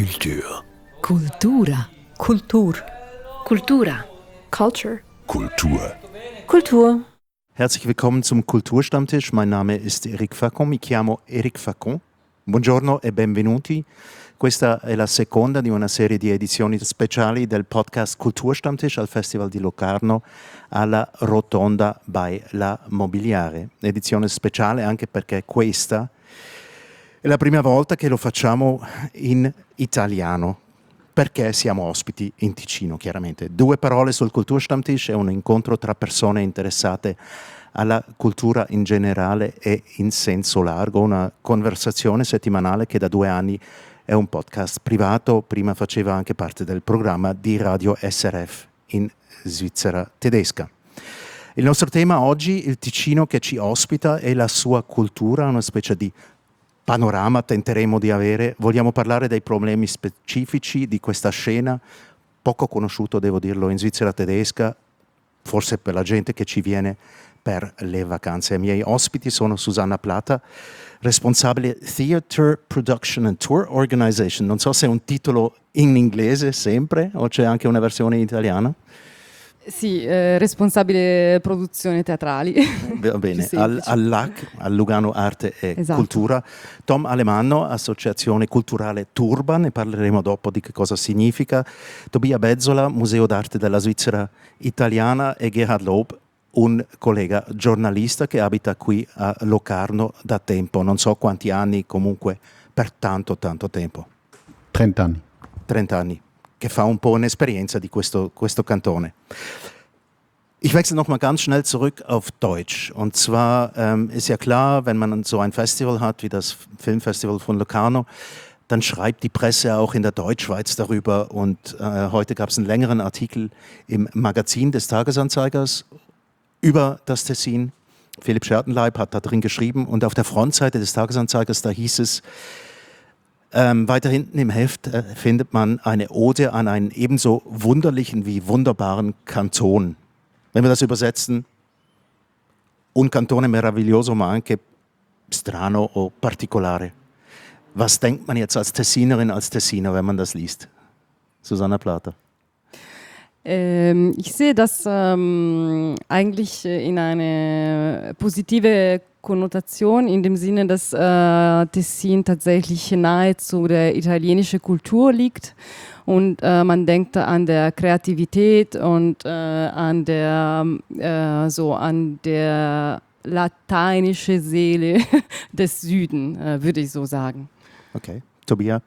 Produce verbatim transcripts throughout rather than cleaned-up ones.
Kultur. Kultura. Kultur. Kultura. Culture. Kultur. Kultur. Herzlich willkommen zum Kulturstammtisch. Mein Name ist Eric Facon, mi chiamo Eric Facon. Buongiorno e benvenuti. Questa è la seconda di una serie di edizioni speciali del podcast Kulturstammtisch al Festival di Locarno alla Rotonda by La Mobiliare. Edizione speciale anche perché questa è la prima volta che lo facciamo in italiano, perché siamo ospiti in Ticino, chiaramente. Due parole sul Kulturstammtisch è un incontro tra persone interessate alla cultura in generale e in senso largo, una conversazione settimanale che da due anni è un podcast privato, prima faceva anche parte del programma di Radio S R F in Svizzera tedesca. Il nostro tema oggi, il Ticino che ci ospita e la sua cultura, una specie di panorama tenteremo di avere. Vogliamo parlare dei problemi specifici di questa scena, poco conosciuto, devo dirlo, in Svizzera tedesca, forse per la gente che ci viene per le vacanze. I miei ospiti sono Susanna Plata, responsabile Theatre Production and Tour Organization. Non so se è un titolo in inglese sempre o c'è anche una versione in italiano. Sì, eh, responsabile produzioni teatrali. Va bene, al, al L A C, al Lugano Arte e esatto. Cultura. Tom Alemanno, Associazione Culturale Turba, ne parleremo dopo di che cosa significa. Tobia Bezzola, Museo d'Arte della Svizzera Italiana, e Gerhard Lob, un collega giornalista che abita qui a Locarno da tempo, non so quanti anni, comunque per tanto tanto tempo. trenta anni. trenta anni. Che fa un po' un'esperienza di questo, questo Kantone. Ich wechsle noch mal ganz schnell zurück auf Deutsch. Und zwar ähm, ist ja klar, wenn man so ein Festival hat wie das Filmfestival von Locarno, dann schreibt die Presse auch in der Deutschschweiz darüber. Und äh, heute gab es einen längeren Artikel im Magazin des Tagesanzeigers über das Tessin. Philipp Schertenleib hat da drin geschrieben. Und auf der Frontseite des Tagesanzeigers, da hieß es, Ähm, weiter hinten im Heft äh, findet man eine Ode an einen ebenso wunderlichen wie wunderbaren Kanton. Wenn wir das übersetzen, un cantone meraviglioso ma anche strano o particolare. Was denkt man jetzt als Tessinerin, als Tessiner, wenn man das liest? Susanna Plata. Ähm, ich sehe das ähm, eigentlich in eine positive Konnotation in dem Sinne, dass äh, Tessin tatsächlich nahezu der italienischen Kultur liegt und äh, man denkt an der Kreativität und äh, an der äh, so an der lateinische Seele des Süden, äh, würde ich so sagen. Okay, Tobia.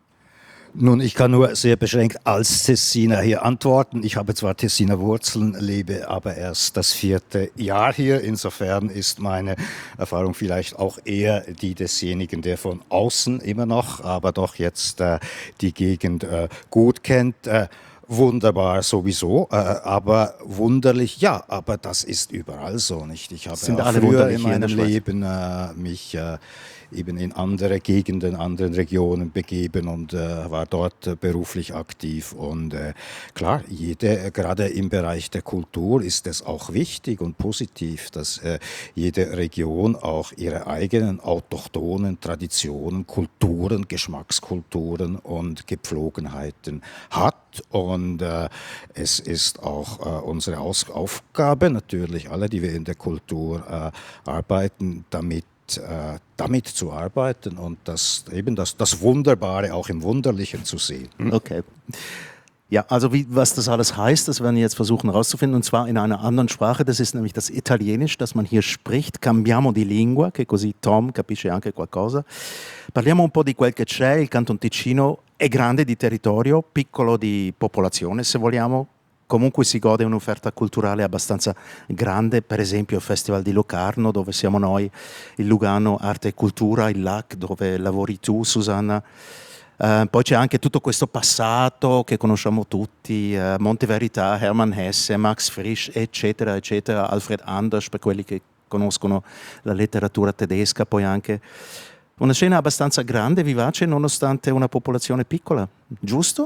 Nun, ich kann nur sehr beschränkt als Tessiner hier antworten. Ich habe zwar Tessiner Wurzeln, lebe aber erst das vierte Jahr hier. Insofern ist meine Erfahrung vielleicht auch eher die desjenigen, der von außen immer noch, aber doch jetzt äh, die Gegend äh, gut kennt. Äh, Wunderbar sowieso, äh, aber wunderlich, ja, aber das ist überall so, nicht? Ich habe Sind auch alle früher in hier in meinem der Leben äh, mich äh, eben in andere Gegenden, anderen Regionen begeben und äh, war dort äh, beruflich aktiv. Und äh, klar, jede, äh, gerade im Bereich der Kultur ist es auch wichtig und positiv, dass äh, jede Region auch ihre eigenen autochthonen Traditionen, Kulturen, Geschmackskulturen und Gepflogenheiten hat. Und äh, es ist auch äh, unsere Aus- Aufgabe, natürlich alle, die wir in der Kultur äh, arbeiten, damit Äh, damit zu arbeiten und das, eben das, das Wunderbare auch im Wunderlichen zu sehen. Okay. Ja, also wie, was das alles heißt, das werden wir jetzt versuchen herauszufinden, und zwar in einer anderen Sprache, das ist nämlich das Italienisch, das man hier spricht. Cambiamo di lingua, che così Tom capisce anche qualcosa. Parliamo un po' di quel che c'è. Il Canton Ticino è grande di territorio, piccolo di popolazione, se vogliamo. Comunque si gode un'offerta culturale abbastanza grande, per esempio il Festival di Locarno dove siamo noi, il Lugano Arte e Cultura, il L A C dove lavori tu, Susanna. Uh, poi c'è anche tutto questo passato che conosciamo tutti, uh, Monte Verità, Hermann Hesse, Max Frisch, eccetera, eccetera, Alfred Anders per quelli che conoscono la letteratura tedesca, poi anche una scena abbastanza grande, vivace, nonostante una popolazione piccola, giusto?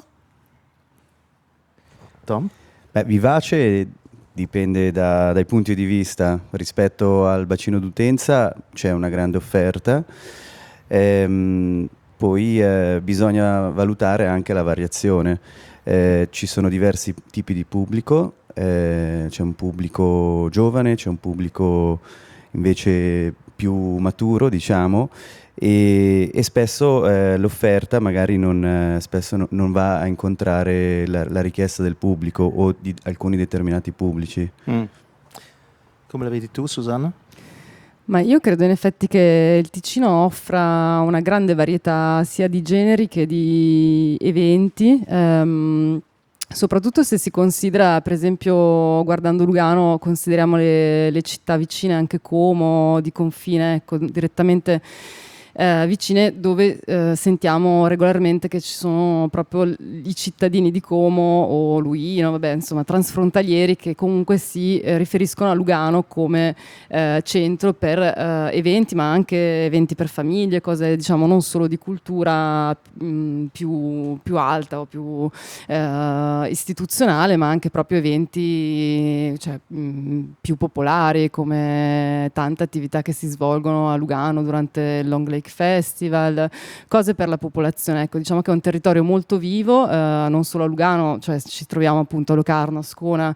Tom? Beh, vivace dipende da, dai punti di vista. Rispetto al bacino d'utenza c'è una grande offerta. Ehm, poi eh, bisogna valutare anche la variazione. Eh, ci sono diversi tipi di pubblico, eh, c'è un pubblico giovane, c'è un pubblico invece più maturo, diciamo, e, e spesso eh, l'offerta magari non, eh, spesso no, non va a incontrare la, la richiesta del pubblico o di alcuni determinati pubblici. Mm. Come la vedi tu, Susanna? Ma io credo in effetti che il Ticino offra una grande varietà sia di generi che di eventi, ehm, soprattutto se si considera, per esempio, guardando Lugano, consideriamo le, le città vicine, anche Como, di confine, ecco, direttamente eh, vicine, dove eh, sentiamo regolarmente che ci sono proprio i cittadini di Como o Luino, vabbè, insomma, transfrontalieri che comunque si eh, riferiscono a Lugano come eh, centro per eh, eventi, ma anche eventi per famiglie, cose diciamo non solo di cultura mh, più, più alta o più eh, istituzionale, ma anche proprio eventi cioè, mh, più popolari, come tante attività che si svolgono a Lugano durante il Long Lake Festival, cose per la popolazione. Ecco, diciamo che è un territorio molto vivo, eh, non solo a Lugano, cioè ci troviamo appunto a Locarno, Ascona,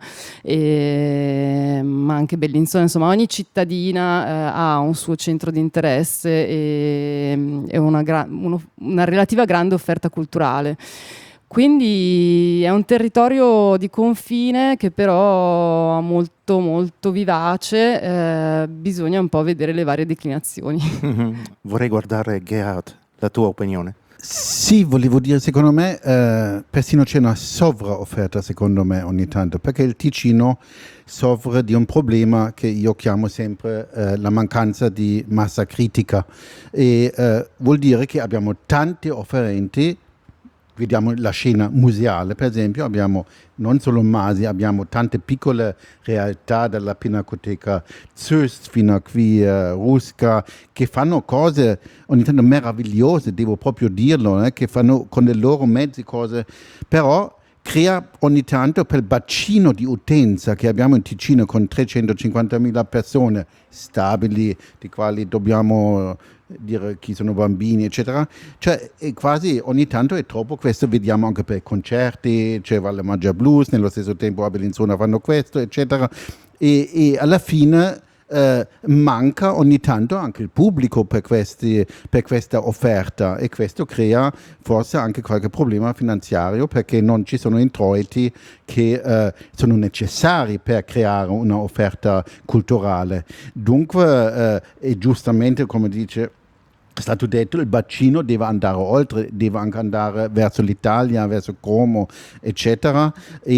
e, ma anche Bellinzona, insomma ogni cittadina eh, ha un suo centro di interesse e, e una, gra- uno, una relativa grande offerta culturale. Quindi è un territorio di confine che però è molto molto vivace, eh, bisogna un po' vedere le varie declinazioni. Mm-hmm. Vorrei guardare Gerhard, la tua opinione. Sì, volevo dire, secondo me, eh, persino c'è una sovraofferta, secondo me, ogni tanto, perché il Ticino soffre di un problema che io chiamo sempre eh, la mancanza di massa critica. E eh, vuol dire che abbiamo tante offerenti. Vediamo la scena museale, per esempio, abbiamo non solo Masi, abbiamo tante piccole realtà, dalla Pinacoteca Zöst fino a qui uh, Rusca, che fanno cose ogni tanto meravigliose, devo proprio dirlo, eh, che fanno con i loro mezzi cose, però crea ogni tanto per il bacino di utenza che abbiamo in Ticino con trecentocinquantamila persone stabili, di quali dobbiamo dire chi sono bambini, eccetera. Cioè, è quasi ogni tanto è troppo. Questo vediamo anche per concerti, c'è Valle Maggia Blues, nello stesso tempo a Bellinzona fanno questo, eccetera. E, e alla fine eh, manca ogni tanto anche il pubblico per, questi, per questa offerta, e questo crea forse anche qualche problema finanziario, perché non ci sono introiti che eh, sono necessari per creare una offerta culturale. Dunque, eh, e giustamente, come dice è stato detto, il bacino deve andare oltre, deve anche andare verso l'Italia, verso Como, eccetera.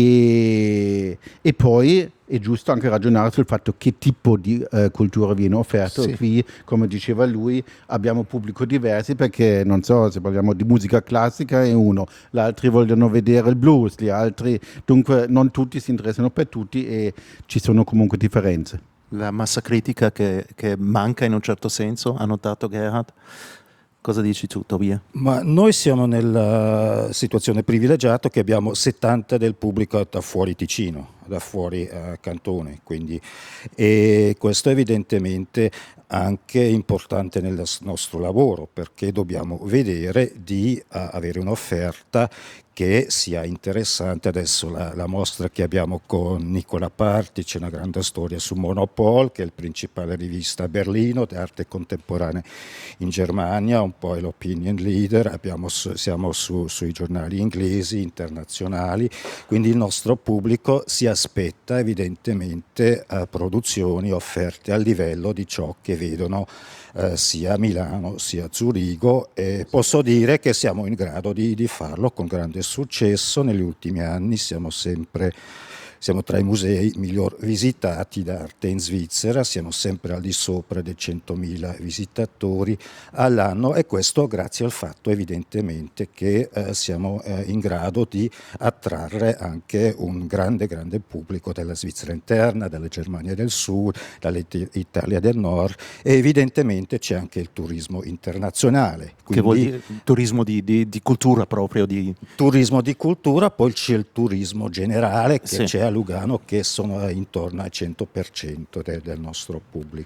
E, e poi è giusto anche ragionare sul fatto che tipo di eh, cultura viene offerta. Sì. Qui, come diceva lui, abbiamo pubblico diversi, perché non so, se parliamo di musica classica è uno, gli altri vogliono vedere il blues, gli altri, dunque non tutti si interessano per tutti e ci sono comunque differenze. La massa critica che, che manca in un certo senso, ha notato Gerhard? Cosa dici tu, Tobia? Ma noi siamo nella situazione privilegiata che abbiamo settanta del pubblico da fuori Ticino, da fuori uh, Cantone, quindi, e questo è evidentemente anche importante nel nostro lavoro, perché dobbiamo vedere di uh, avere un'offerta che sia interessante. Adesso la, la mostra che abbiamo con Nicola Parti, c'è una grande storia su Monopol, che è la principale rivista a Berlino d'arte contemporanea in Germania, un po' è l'opinion leader, abbiamo, siamo su, sui giornali inglesi, internazionali, quindi il nostro pubblico si aspetta evidentemente a produzioni offerte al livello di ciò che vedono eh, sia a Milano sia a Zurigo, e posso dire che siamo in grado di, di farlo con grande successo. Negli ultimi anni siamo sempre siamo tra i musei miglior visitati d'arte in Svizzera, siamo sempre al di sopra dei centomila visitatori all'anno, e questo grazie al fatto evidentemente che eh, siamo eh, in grado di attrarre anche un grande grande pubblico dalla Svizzera interna, dalla Germania del Sud, dall'Italia del Nord, e evidentemente c'è anche il turismo internazionale. Quindi, che vuol dire turismo di, di, di cultura proprio? Di... Turismo di cultura, poi c'è il turismo generale che sì. c'è a Lugano, che sono intorno al cento per cento de, del nostro pubblico.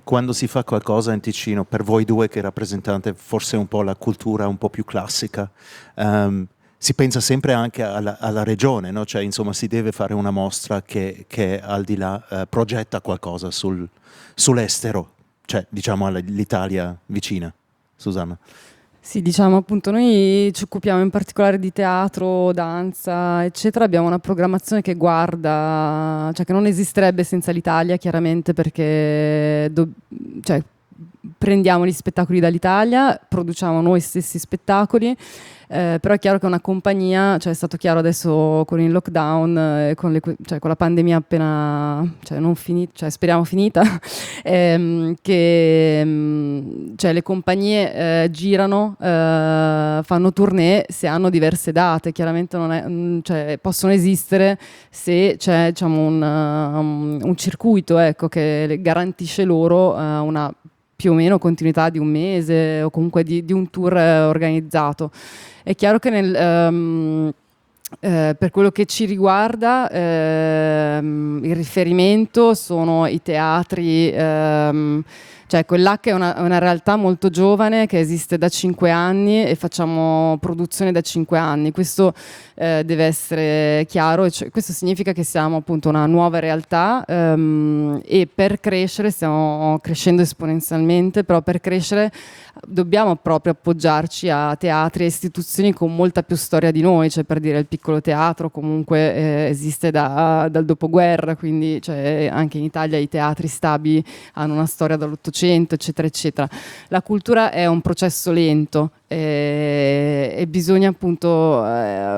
quando si fa qualcosa in Ticino, per voi due che rappresentate forse un po' la cultura un po' più classica, um, si pensa sempre anche alla, alla regione, no? Cioè, insomma, si deve fare una mostra che, che al di là uh, progetta qualcosa sul, sull'estero, cioè diciamo all'Italia vicina. Susanna. Sì, diciamo appunto noi ci occupiamo in particolare di teatro, danza, eccetera. Abbiamo una programmazione che guarda, cioè che non esisterebbe senza l'Italia, chiaramente, perché do, cioè, prendiamo gli spettacoli dall'Italia, produciamo noi stessi spettacoli. Eh, però è chiaro che una compagnia, cioè è stato chiaro adesso con il lockdown, eh, con, le, cioè con la pandemia appena, cioè non finita, cioè speriamo finita, ehm, che ehm, cioè le compagnie eh, girano, eh, fanno tournée se hanno diverse date, chiaramente non è, mh, cioè, possono esistere se c'è diciamo un, um, un circuito ecco, che garantisce loro uh, una più o meno continuità di un mese o comunque di, di un tour eh, organizzato. È chiaro che nel, um, eh, per quello che ci riguarda ehm, il riferimento sono i teatri, ehm, cioè quell'H è una, una realtà molto giovane che esiste da cinque anni e facciamo produzione da cinque anni. Questo eh, deve essere chiaro, e cioè, questo significa che siamo appunto una nuova realtà ehm, e per crescere, stiamo crescendo esponenzialmente, però per crescere dobbiamo proprio appoggiarci a teatri e istituzioni con molta più storia di noi, cioè per dire il piccolo teatro comunque eh, esiste da, dal dopoguerra, quindi cioè, anche in Italia i teatri stabili hanno una storia dall'Ottocento, eccetera, eccetera. La cultura è un processo lento e, e bisogna appunto eh,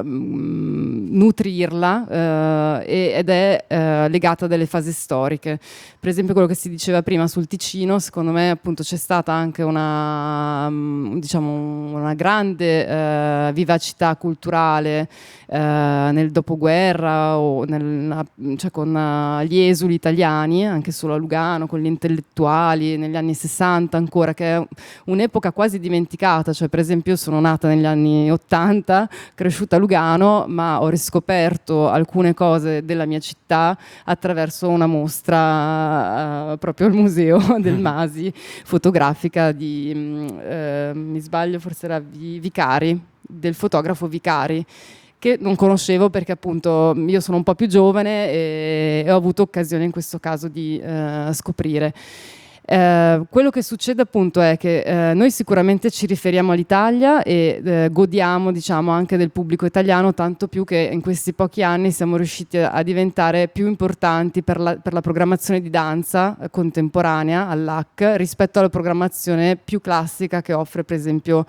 nutrirla eh, ed è eh, legata a delle fasi storiche. Per esempio quello che si diceva prima sul Ticino, secondo me appunto c'è stata anche una, diciamo, una grande eh, vivacità culturale eh, nel dopoguerra o nel, cioè con uh, gli esuli italiani, anche solo a Lugano, con gli intellettuali negli anni sessanta ancora, che è un'epoca quasi dimenticata. Cioè per esempio io sono nata negli anni ottanta, cresciuta a Lugano, ma ho riscoperto alcune cose della mia città attraverso una mostra uh, proprio al museo del Masi, fotografica di, uh, mi sbaglio, forse era Vicari, del fotografo Vicari, che non conoscevo perché appunto io sono un po' più giovane e, e ho avuto occasione in questo caso di uh, scoprire. Eh, quello che succede appunto è che eh, noi sicuramente ci riferiamo all'Italia e eh, godiamo diciamo anche del pubblico italiano, tanto più che in questi pochi anni siamo riusciti a, a diventare più importanti per la, per la programmazione di danza eh, contemporanea all'A C rispetto alla programmazione più classica che offre per esempio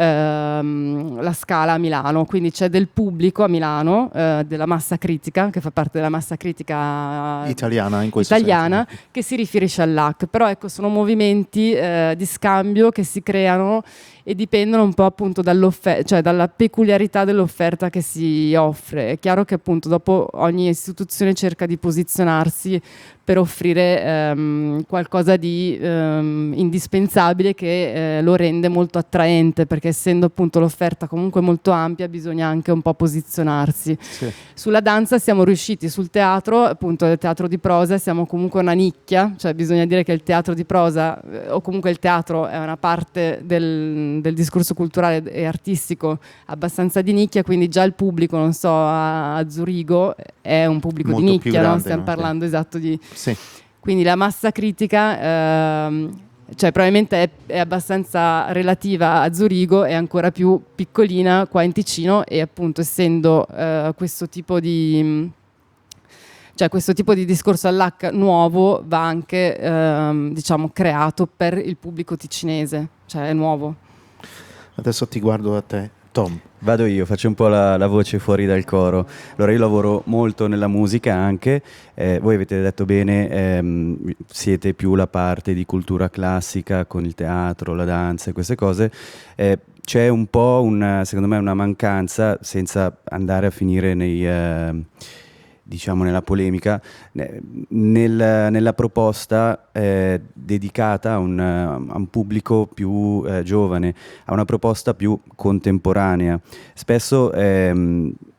ehm, la Scala a Milano. Quindi c'è del pubblico a Milano, eh, della massa critica, che fa parte della massa critica italiana in questo italiana, senso, che si riferisce all'A C. Però ecco, sono movimenti eh, di scambio che si creano e dipendono un po' appunto dall'offerta, cioè dalla peculiarità dell'offerta che si offre. È chiaro che appunto dopo ogni istituzione cerca di posizionarsi per offrire ehm, qualcosa di ehm, indispensabile che eh, lo rende molto attraente, perché essendo appunto l'offerta comunque molto ampia bisogna anche un po' posizionarsi. Sì. Sulla danza siamo riusciti, sul teatro, appunto il teatro di prosa, siamo comunque una nicchia, cioè bisogna dire che il teatro di prosa eh, o comunque il teatro è una parte del, del discorso culturale e artistico abbastanza di nicchia, quindi già il pubblico, non so, a, a Zurigo è un pubblico molto di nicchia, grande, no? Stiamo no? parlando Sì. esatto di... Sì. Quindi la massa critica ehm, cioè probabilmente è, è abbastanza relativa a Zurigo, è ancora più piccolina qua in Ticino e appunto essendo eh, questo tipo di cioè questo tipo di discorso all'H nuovo va anche ehm, diciamo creato per il pubblico ticinese, cioè è nuovo. Adesso ti guardo a te, Tom. Vado io, faccio un po' la, la voce fuori dal coro. Allora io lavoro molto nella musica anche, eh, voi avete detto bene, ehm, siete più la parte di cultura classica con il teatro, la danza e queste cose. Eh, c'è un po' una, secondo me una mancanza, senza andare a finire nei... Eh, diciamo nella polemica, nel, nella proposta eh, dedicata a un, a un pubblico più eh, giovane, a una proposta più contemporanea. Spesso ehm,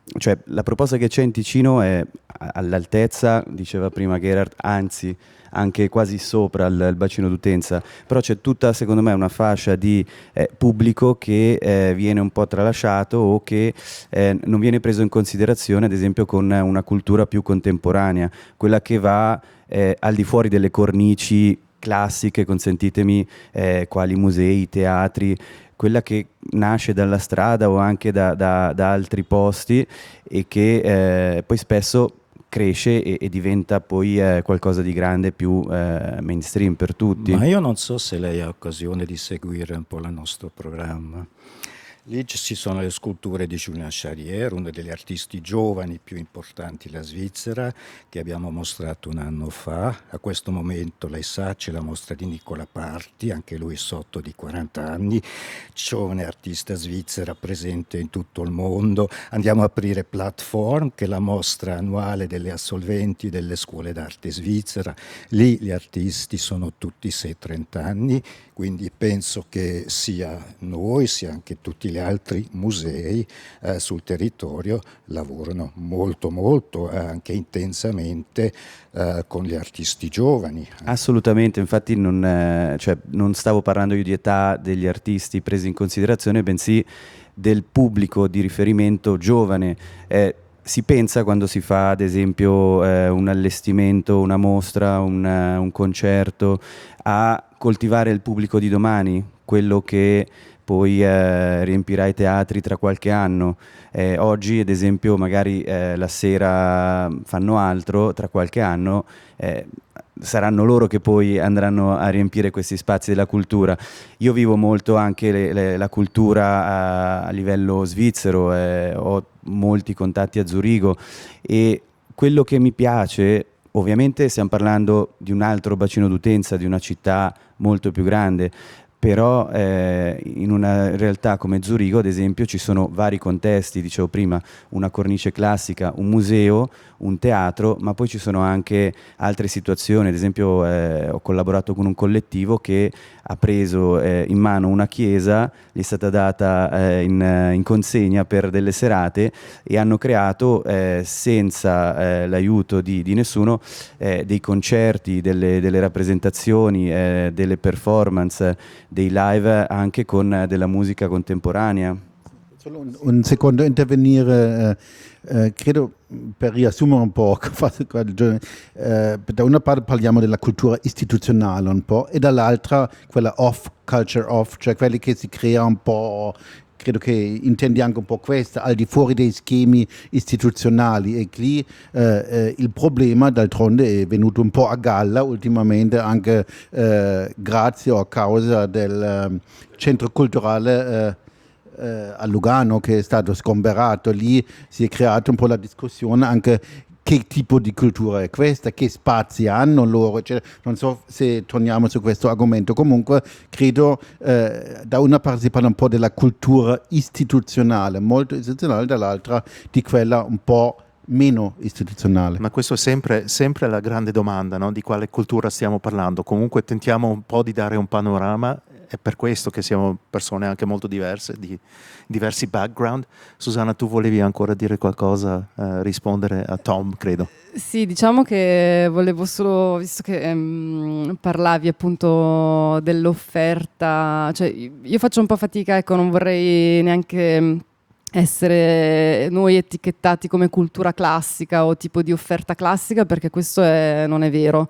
cioè la proposta che c'è in Ticino è all'altezza, diceva prima Gerard, anzi anche quasi sopra il, il bacino d'utenza, però c'è tutta secondo me una fascia di eh, pubblico che eh, viene un po' tralasciato o che eh, non viene preso in considerazione, ad esempio con una cultura più contemporanea, quella che va eh, al di fuori delle cornici classiche, consentitemi, eh, quali musei, teatri, quella che nasce dalla strada o anche da, da, da altri posti e che eh, poi spesso cresce e, e diventa poi eh, qualcosa di grande, più eh, mainstream per tutti. Ma io non so se lei ha occasione di seguire un po' il nostro programma. Lì ci sono le sculture di Julien Charrière, uno degli artisti giovani più importanti della Svizzera, che abbiamo mostrato un anno fa. A questo momento, lei sa, c'è la mostra di Nicola Parti, anche lui sotto di quaranta anni, giovane artista svizzera presente in tutto il mondo. Andiamo a aprire Platform, che è la mostra annuale delle assolventi delle scuole d'arte svizzera. Lì gli artisti sono tutti sei trenta anni, quindi penso che sia noi, sia anche tutti gli altri musei eh, sul territorio lavorano molto molto, eh, anche intensamente eh, con gli artisti giovani. Assolutamente, infatti non, eh, cioè, non stavo parlando io di età degli artisti presi in considerazione, bensì del pubblico di riferimento giovane. Eh, si pensa quando si fa ad esempio eh, un allestimento, una mostra, un, uh, un concerto, a coltivare il pubblico di domani, quello che poi eh, riempirà i teatri tra qualche anno. Eh, oggi ad esempio magari eh, la sera fanno altro, tra qualche anno eh, saranno loro che poi andranno a riempire questi spazi della cultura. Io vivo molto anche le, le, la cultura a, a livello svizzero, eh, ho molti contatti a Zurigo e quello che mi piace, ovviamente stiamo parlando di un altro bacino d'utenza, di una città molto più grande, però eh, in una realtà come Zurigo, ad esempio, ci sono vari contesti, dicevo prima, una cornice classica, un museo, un teatro, ma poi ci sono anche altre situazioni. Ad esempio eh, ho collaborato con un collettivo che ha preso eh, in mano una chiesa, gli è stata data eh, in, in consegna per delle serate e hanno creato, eh, senza eh, l'aiuto di, di nessuno, eh, dei concerti, delle, delle rappresentazioni, eh, delle performance, dei live anche con eh, della musica contemporanea. Solo un, un secondo intervenire, eh, eh, credo per riassumere un po', eh, da una parte parliamo della cultura istituzionale un po' e dall'altra quella off, culture off, cioè quelli che si crea un po', credo che intendi anche un po' questa, al di fuori dei schemi istituzionali e lì eh, eh, il problema d'altronde è venuto un po' a galla ultimamente anche eh, grazie o a causa del eh, centro culturale eh, eh, a Lugano che è stato sgomberato. Lì si è creata un po' la discussione anche che tipo di cultura è questa, che spazi hanno loro, cioè, non so se torniamo su questo argomento, comunque credo eh, da una parte si parla un po' della cultura istituzionale, molto istituzionale, dall'altra di quella un po' meno istituzionale. Ma questo è sempre, sempre la grande domanda, no? Di quale cultura stiamo parlando. Comunque tentiamo un po' di dare un panorama, è per questo che siamo persone anche molto diverse, di diversi background. Susanna, tu volevi ancora dire qualcosa, eh, rispondere a Tom, credo. Sì, diciamo che volevo solo, visto che ehm, parlavi appunto dell'offerta, cioè io faccio un po' fatica, ecco, non vorrei neanche essere noi etichettati come cultura classica o tipo di offerta classica, perché questo è, non è vero.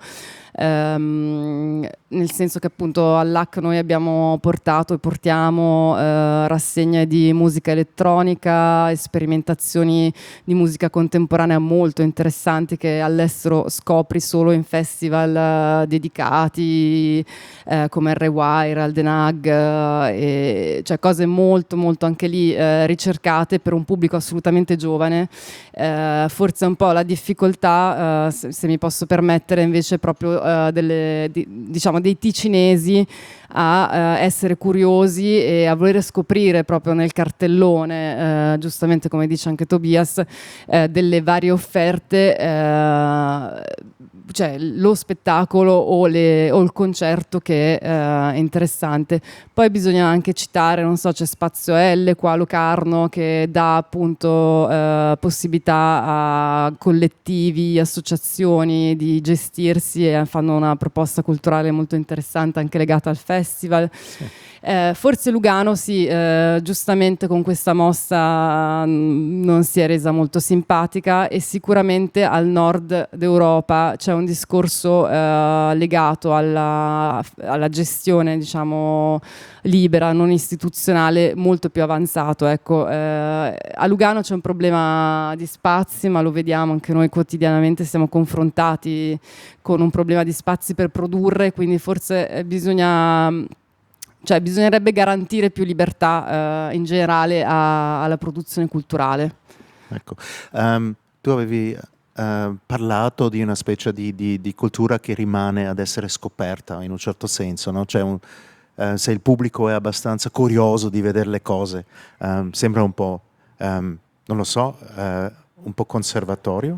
Um, nel senso che appunto all'A C noi abbiamo portato e portiamo uh, rassegne di musica elettronica, sperimentazioni di musica contemporanea molto interessanti che all'estero scopri solo in festival uh, dedicati uh, come R-Wire, Aldenag, uh, e, cioè cose molto molto anche lì uh, ricercate per un pubblico assolutamente giovane. Uh, forse un po' la difficoltà, uh, se, se mi posso permettere, invece proprio Uh, delle, di, diciamo dei ticinesi a uh, essere curiosi e a voler scoprire proprio nel cartellone, uh, giustamente come dice anche Tobias, uh, delle varie offerte uh, cioè lo spettacolo o, le, o il concerto che eh, è interessante. Poi bisogna anche citare, non so, c'è Spazio L qua a Locarno che dà appunto eh, possibilità a collettivi, associazioni di gestirsi e fanno una proposta culturale molto interessante anche legata al festival. Sì. Eh, forse Lugano sì, eh, giustamente con questa mossa mh, non si è resa molto simpatica, e sicuramente al nord d'Europa c'è un discorso eh, legato alla, alla gestione, diciamo, libera, non istituzionale, molto più avanzato. Ecco, eh, a Lugano c'è un problema di spazi, ma lo vediamo anche noi quotidianamente, siamo confrontati con un problema di spazi per produrre, quindi forse eh, bisogna... Cioè bisognerebbe garantire più libertà eh, in generale a, alla produzione culturale. Ecco, um, tu avevi uh, parlato di una specie di, di, di cultura che rimane ad essere scoperta in un certo senso, no? Cioè un, uh, se il pubblico è abbastanza curioso di vedere le cose, um, sembra un po', um, non lo so, uh, un po' conservatorio?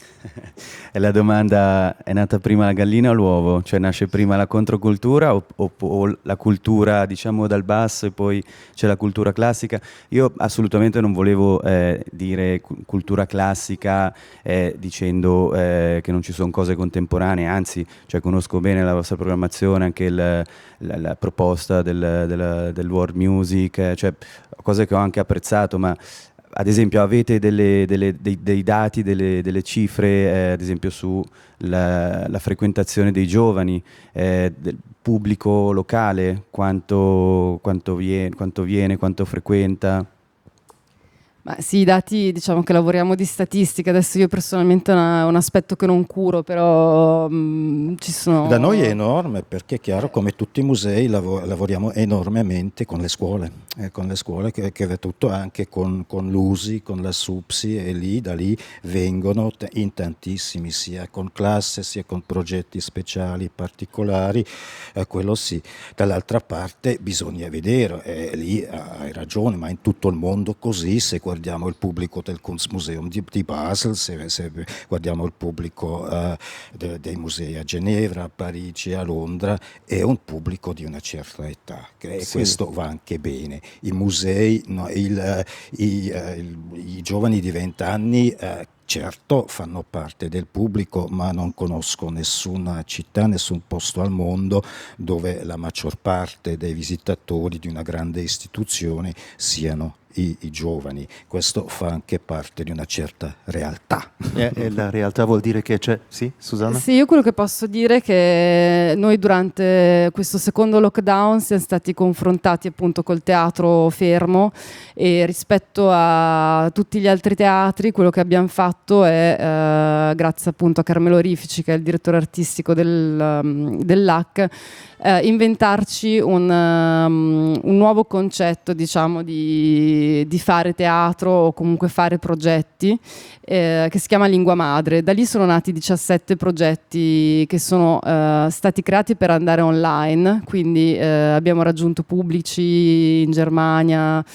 E la domanda: è nata prima la gallina o l'uovo? Cioè nasce prima la controcultura o, o, o la cultura, diciamo, dal basso e poi c'è la cultura classica? Io assolutamente non volevo eh, dire cultura classica eh, dicendo eh, che non ci sono cose contemporanee, anzi, cioè, conosco bene la vostra programmazione, anche il, la, la proposta del, del, del world music, eh, cioè cose che ho anche apprezzato, ma ad esempio avete delle, delle, dei, dei dati, delle, delle cifre, eh, ad esempio sulla la frequentazione dei giovani, eh, del pubblico locale, quanto, quanto, viene, quanto viene, quanto frequenta? Ma sì, i dati, diciamo che lavoriamo di statistica, adesso io personalmente è una, un aspetto che non curo, però mh, ci sono... Da noi è enorme, perché è chiaro, come tutti i musei lav- lavoriamo enormemente con le scuole, eh, con le scuole che, che tutto anche con, con l'U S I, con la SUPSI, e lì da lì vengono t- in tantissimi, sia con classe sia con progetti speciali particolari, eh, quello sì. Dall'altra parte bisogna vedere, eh, lì hai ragione, ma in tutto il mondo così, se guardiamo il pubblico del Kunstmuseum di, di Basel, se, se guardiamo il pubblico uh, de, dei musei a Ginevra, a Parigi, a Londra, è un pubblico di una certa età, e sì, questo va anche bene. I musei, no, il, uh, i, uh, il, i giovani di vent'anni uh, certo fanno parte del pubblico, ma non conosco nessuna città, nessun posto al mondo dove la maggior parte dei visitatori di una grande istituzione siano I, i giovani. Questo fa anche parte di una certa realtà. E, e la realtà vuol dire che c'è, sì, Susanna? Sì, io quello che posso dire è che noi durante questo secondo lockdown siamo stati confrontati appunto col teatro fermo, e rispetto a tutti gli altri teatri quello che abbiamo fatto è, eh, grazie appunto a Carmelo Rifici, che è il direttore artistico del, um, dell'A C, eh, inventarci un, um, un nuovo concetto, diciamo, di, di fare teatro o comunque fare progetti, eh, che si chiama Lingua Madre. Da lì sono nati diciassette progetti che sono eh, stati creati per andare online, quindi eh, abbiamo raggiunto pubblici in Germania,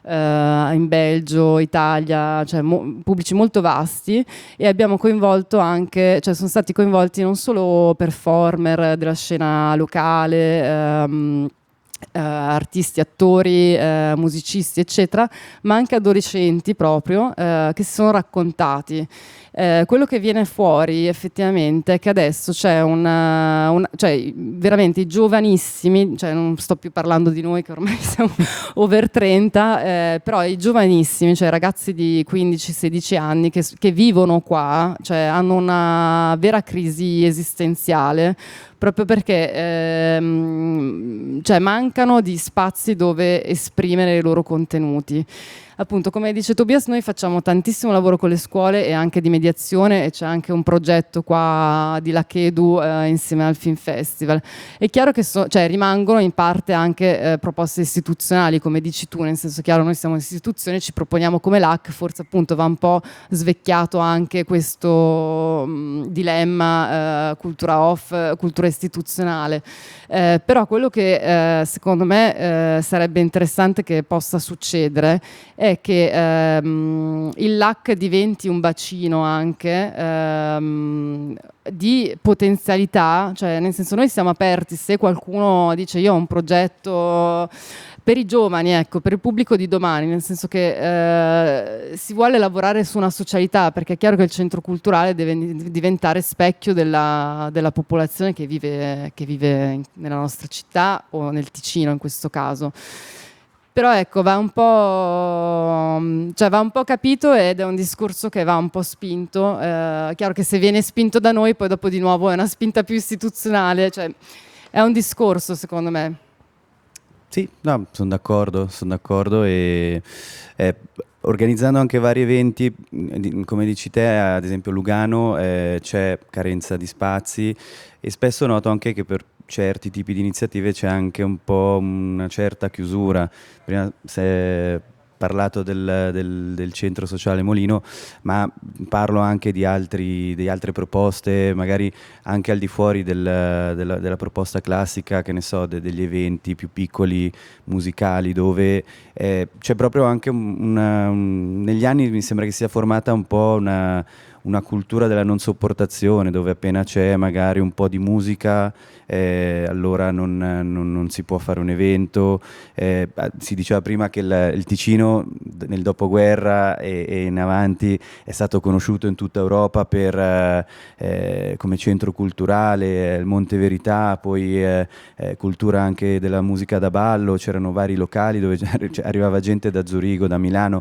Uh, in Belgio, Italia, cioè mo- pubblici molto vasti, e abbiamo coinvolto anche, cioè sono stati coinvolti non solo performer della scena locale, um, Uh, artisti, attori, uh, musicisti, eccetera, ma anche adolescenti proprio, uh, che si sono raccontati. Uh, quello che viene fuori effettivamente è che adesso c'è una, una cioè veramente i giovanissimi, cioè non sto più parlando di noi che ormai siamo over trenta, eh, però i giovanissimi, cioè ragazzi di quindici sedici anni che, che vivono qua, cioè hanno una vera crisi esistenziale, proprio perché ehm, cioè mancano di spazi dove esprimere i loro contenuti. Appunto, come dice Tobias, noi facciamo tantissimo lavoro con le scuole e anche di mediazione, e c'è anche un progetto qua di Lachedu eh, insieme al Film Festival. È chiaro che so, cioè, rimangono in parte anche eh, proposte istituzionali, come dici tu, nel senso, chiaro, noi siamo un'istituzione, ci proponiamo come l'A C, forse appunto va un po' svecchiato anche questo mh, dilemma eh, cultura off, cultura istituzionale. Eh, però quello che eh, secondo me eh, sarebbe interessante che possa succedere è è che ehm, il L A C diventi un bacino anche ehm, di potenzialità, cioè nel senso noi siamo aperti, se qualcuno dice io ho un progetto per i giovani, ecco, per il pubblico di domani, nel senso che eh, si vuole lavorare su una socialità, perché è chiaro che il centro culturale deve diventare specchio della, della popolazione che vive, che vive in, nella nostra città o nel Ticino in questo caso. Però ecco, va un po', cioè va un po' capito ed è un discorso che va un po' spinto. Eh, chiaro che se viene spinto da noi, poi dopo di nuovo è una spinta più istituzionale, cioè è un discorso secondo me. Sì, no, sono d'accordo, sono d'accordo e eh, organizzando anche vari eventi, come dici te, ad esempio Lugano, eh, c'è carenza di spazi e spesso noto anche che per certi tipi di iniziative c'è anche un po' una certa chiusura. Prima si è parlato del, del, del centro sociale Molino, ma parlo anche di, altri, di altre proposte, magari anche al di fuori del, della, della proposta classica, che ne so, de, degli eventi più piccoli, musicali, dove eh, c'è proprio anche una, un, negli anni mi sembra che sia formata un po' una, una cultura della non sopportazione, dove appena c'è magari un po' di musica eh, allora non, non, non si può fare un evento. Eh, si diceva prima che il, il Ticino nel dopoguerra e, e in avanti è stato conosciuto in tutta Europa per, eh, come centro culturale, il Monte Verità, poi eh, eh, cultura anche della musica da ballo, c'erano vari locali dove arrivava gente da Zurigo, da Milano.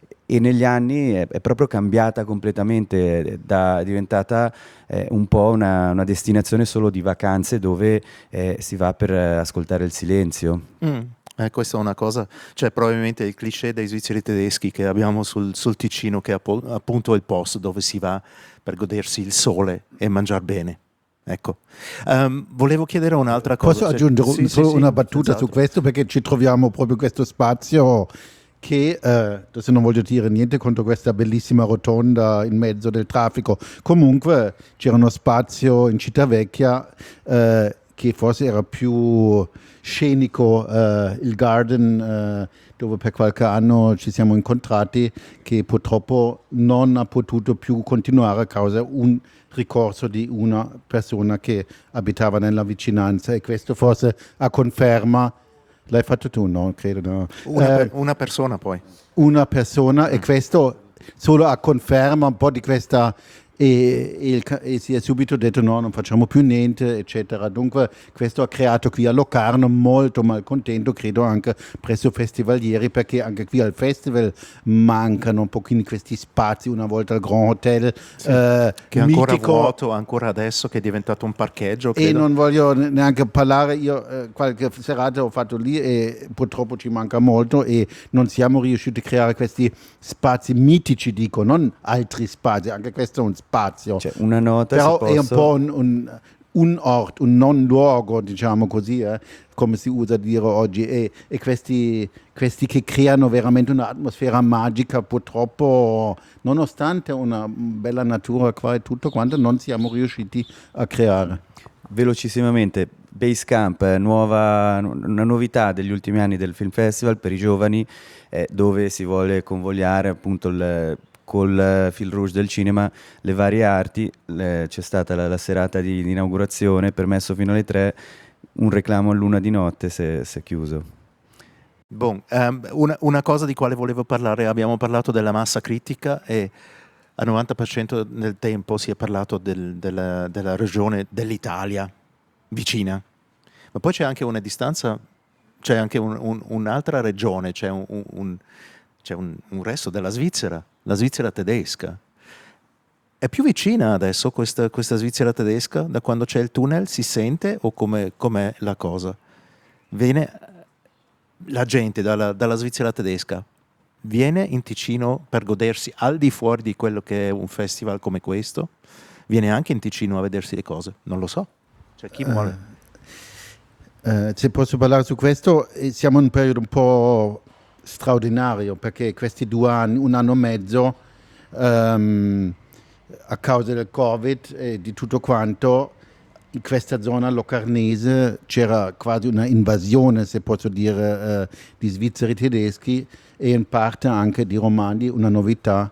E negli anni è, è proprio cambiata completamente, da, è diventata eh, un po' una, una destinazione solo di vacanze dove eh, si va per eh, ascoltare il silenzio. Mm. Eh, questa è una cosa, cioè probabilmente il cliché dei svizzeri tedeschi che abbiamo sul, sul Ticino, che è appo- appunto il posto dove si va per godersi il sole e mangiare bene. Ecco, um, volevo chiedere un'altra cosa. Posso aggiungere sì, solo sì, una sì, battuta esatto. su questo, perché ci troviamo proprio in questo spazio che, eh, adesso non voglio dire niente contro questa bellissima rotonda in mezzo del traffico, comunque c'era uno spazio in Cittavecchia eh, che forse era più scenico, eh, il Garden, eh, dove per qualche anno ci siamo incontrati, che purtroppo non ha potuto più continuare a causa un ricorso di una persona che abitava nella vicinanza, e questo forse a conferma. L'hai fatto tu, no? Credo, no. Una, Eh, per, una persona poi. una persona, e questo solo a conferma un po' di questa, e, e, il, e si è subito detto no, non facciamo più niente, eccetera. Dunque questo ha creato qui a Locarno molto malcontento, credo anche presso festivalieri, perché anche qui al festival mancano un pochino questi spazi, una volta al Grand Hotel, Sì, eh, che è ancora mitico. vuoto, ancora adesso che è diventato un parcheggio. E Credo. non voglio neanche parlare, io eh, qualche serata ho fatto lì e purtroppo ci manca molto, e non siamo riusciti a creare questi spazi mitici, dico, non altri spazi, anche questo è un spazio. Cioè, una nota, Però se è un posso, po' un, un, un ort, un non luogo, diciamo così, eh, come si usa dire oggi, e, e questi, questi che creano veramente un'atmosfera magica, purtroppo, nonostante una bella natura qua e tutto quanto, non siamo riusciti a creare. velocissimamente, Basecamp, eh, nuova, una novità degli ultimi anni del Film Festival per i giovani, eh, dove si vuole convogliare appunto il, col fil rouge del cinema le varie arti. Le, c'è stata la, la serata di, di inaugurazione, permesso fino alle tre, un reclamo all'una di notte se è chiuso. Bon, um, una, una cosa di quale volevo parlare, abbiamo parlato della massa critica, e al novanta per cento del tempo si è parlato del, della, della regione dell'Italia vicina, ma poi c'è anche una distanza, c'è anche un, un, un'altra regione, c'è, un, un, c'è un, un resto della Svizzera, la Svizzera tedesca. È più vicina adesso questa, questa Svizzera tedesca? Da quando c'è il tunnel si sente, o come, com'è la cosa? Viene la gente dalla, dalla Svizzera tedesca, viene in Ticino per godersi al di fuori di quello che è un festival come questo? Viene anche in Ticino a vedersi le cose? Non lo so. Cioè, chi vuole? Eh, se posso parlare su questo, eh, siamo in un periodo un po' straordinario, perché questi due anni, un anno e mezzo, ehm, a causa del Covid e di tutto quanto, in questa zona locarnese c'era quasi una invasione, se posso dire, eh, di svizzeri tedeschi e in parte anche di romani, una novità.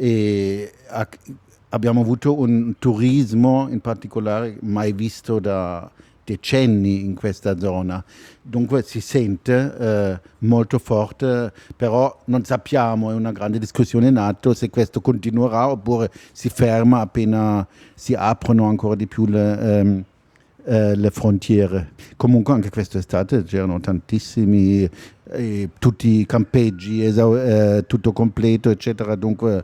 E a, abbiamo avuto un turismo in particolare mai visto da decenni in questa zona, dunque si sente eh, molto forte, però non sappiamo, è una grande discussione in atto se questo continuerà oppure si ferma appena si aprono ancora di più le, ehm, eh, le frontiere. Comunque anche quest'estate c'erano tantissimi, eh, tutti i campeggi, esau- eh, tutto completo eccetera, dunque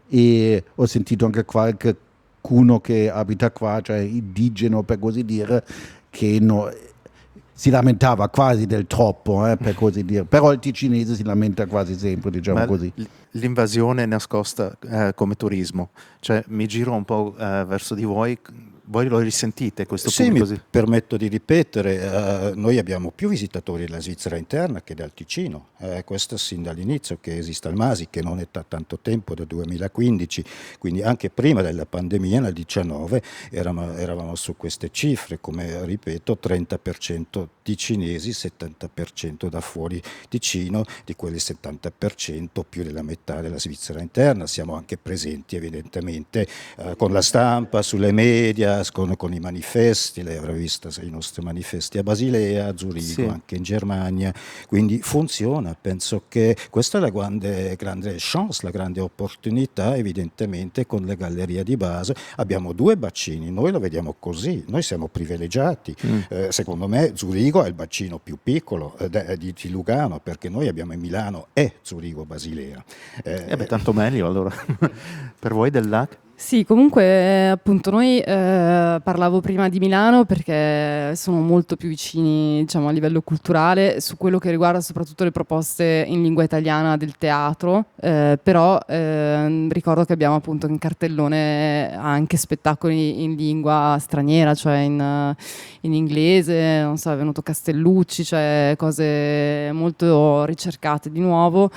e ho sentito anche qualcuno che abita qua, cioè indigeno per così dire, che no, si lamentava quasi del troppo, eh, per così dire. Però il ticinese si lamenta quasi sempre, diciamo Ma così. L'invasione è nascosta eh, come turismo, cioè mi giro un po' eh, verso di voi. Voi lo risentite questo sì, pubblico? Mi permetto di ripetere, uh, noi abbiamo più visitatori della Svizzera interna che dal Ticino, uh, questo sin dall'inizio che esiste il Masi, che non è da tanto tempo, dal duemilaquindici, quindi anche prima della pandemia nel diciannove eravamo, eravamo su queste cifre, come ripeto trenta per cento ticinesi, settanta per cento da fuori Ticino, di quelli settanta per cento più della metà della Svizzera interna. Siamo anche presenti evidentemente uh, con la stampa, sulle media, Con, con i manifesti, lei avrà visto i nostri manifesti a Basilea, a Zurigo, sì. Anche in Germania, quindi funziona. Penso che questa è la grande, grande chance, la grande opportunità. Evidentemente con le gallerie di base abbiamo due bacini, noi lo vediamo così, noi siamo privilegiati. Mm. Eh, secondo me Zurigo è il bacino più piccolo eh, di, di Lugano, perché noi abbiamo in Milano e Zurigo Basilea. Eh, eh beh, tanto meglio allora. Per voi del L A C? Sì, comunque appunto noi eh, parlavo prima di Milano perché sono molto più vicini, diciamo, a livello culturale su quello che riguarda soprattutto le proposte in lingua italiana del teatro, eh, però eh, ricordo che abbiamo appunto in cartellone anche spettacoli in lingua straniera, cioè in, in inglese, non so, è venuto Castellucci, cioè cose molto ricercate di nuovo,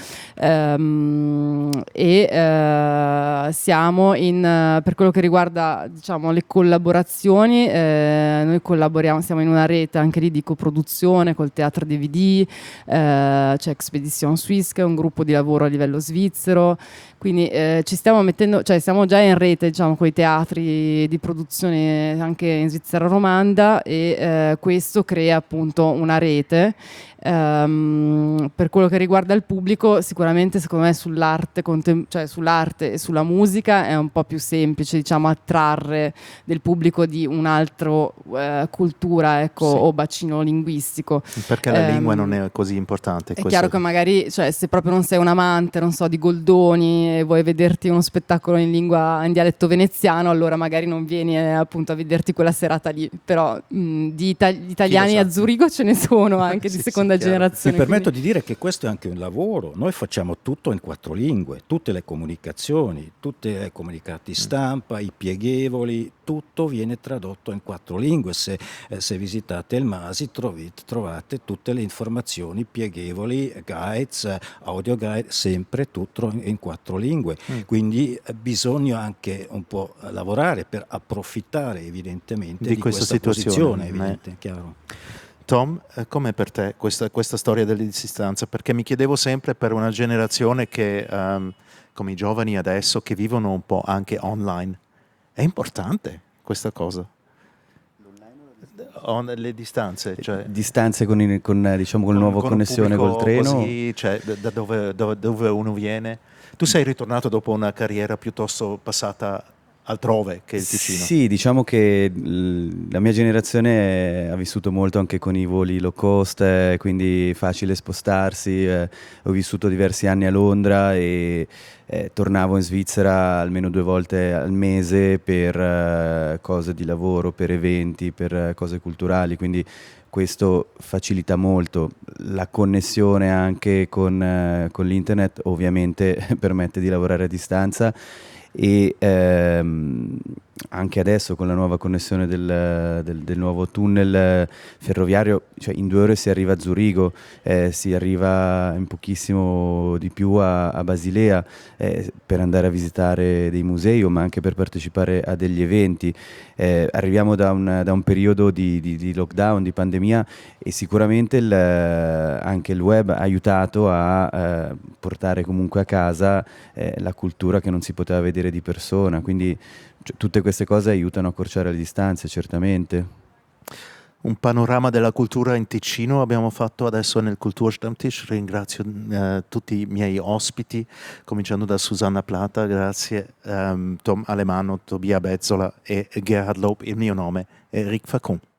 ehm, e eh, siamo in per quello che riguarda, diciamo, le collaborazioni, eh, noi collaboriamo, siamo in una rete anche lì di coproduzione col Teatro D V D, eh, c'è Expedition Suisse che è un gruppo di lavoro a livello svizzero, quindi eh, ci stiamo mettendo, cioè siamo già in rete, diciamo, con i teatri di produzione anche in Svizzera romanda e eh, questo crea appunto una rete. Um, per quello che riguarda il pubblico, sicuramente secondo me sull'arte, contem- cioè sull'arte e sulla musica è un po' più semplice, diciamo, attrarre del pubblico di un'altra uh, cultura, ecco, sì. O bacino linguistico. Perché la um, lingua non è così importante. È chiaro che magari, cioè, se proprio non sei un amante, non so, di Goldoni e vuoi vederti uno spettacolo in lingua, in dialetto veneziano, allora magari non vieni eh, appunto a vederti quella serata lì. Però mh, di ita- gli italiani a Zurigo ce ne sono anche sì, di seconda sì, generazione. Mi permetto quindi... di dire che questo è anche un lavoro. Noi facciamo tutto in quattro lingue, tutte le comunicazioni, tutti i comunicati stampa, i pieghevoli, tutto viene tradotto in quattro lingue. Se, eh, se visitate il Masi trovate, trovate tutte le informazioni, pieghevoli, guides, audio guide, sempre tutto in, in quattro lingue. Mm. Quindi eh, bisogna anche un po' lavorare per approfittare evidentemente di, di questa, questa situazione. Evidente, chiaro. Tom, eh, com'è per te questa, questa storia della distanza? Perché mi chiedevo sempre, per una generazione che, um, come i giovani adesso, che vivono un po' anche online, è importante questa cosa? On, le distanze, cioè distanze con, il, con, diciamo, con la nuova connessione col treno, così, cioè, da dove, dove, dove uno viene. Tu sei ritornato dopo una carriera piuttosto passata altrove che il Ticino. Sì, diciamo che la mia generazione ha vissuto molto anche con i voli low cost, eh, quindi facile spostarsi. Eh, ho vissuto diversi anni a Londra e eh, tornavo in Svizzera almeno due volte al mese per eh, cose di lavoro, per eventi, per eh, cose culturali, quindi questo facilita molto. La connessione anche con, eh, con l'internet ovviamente permette di lavorare a distanza. E ehm, anche adesso con la nuova connessione del, del- del nuovo tunnel eh, ferroviario, cioè in due ore si arriva a Zurigo, eh, si arriva in pochissimo di più a, a Basilea eh, per andare a visitare dei musei, ma anche per partecipare a degli eventi. Eh, arriviamo da un, da un periodo di, di- di lockdown, di pandemia, e sicuramente il, eh, anche il web ha aiutato a eh, portare comunque a casa eh, la cultura che non si poteva vedere di persona, quindi cioè, tutte queste cose aiutano a accorciare le distanze, certamente. Un panorama della cultura in Ticino abbiamo fatto adesso nel Kulturstammtisch. Ringrazio eh, tutti i miei ospiti, cominciando da Susanna Plata, grazie, ehm, Tom Alemano, Tobia Bezzola e Gerhard Lob. Il mio nome è Eric Facon.